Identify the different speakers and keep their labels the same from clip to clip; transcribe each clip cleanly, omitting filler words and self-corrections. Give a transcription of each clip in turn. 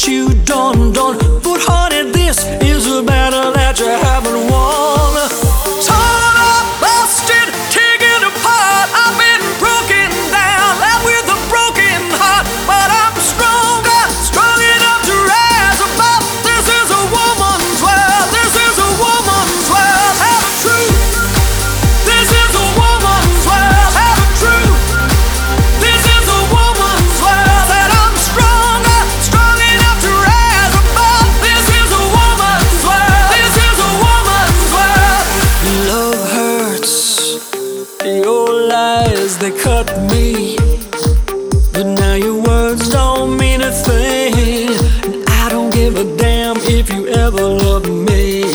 Speaker 1: what you done. But honey, this is a battle that you haven't won. Torn up, busted, taken apart, I've been broken down, left with a broken heart. But I'm stronger, strong enough to rise above. This is a woman's world, this is a woman's world. Have a truth, this is a woman's world. Have a truth, this is a woman's world. That I'm stronger, strong enough to rise above. This is a woman's world, this is a woman's world. Love hurts, your lies, they cut me. But now your words don't mean a thing, and I don't give a damn if you ever love me.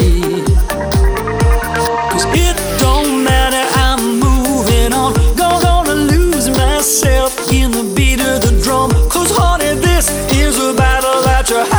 Speaker 1: 'Cause it don't matter, I'm moving on. Gonna lose myself in the beat of the drum. 'Cause honey, this is a battle that you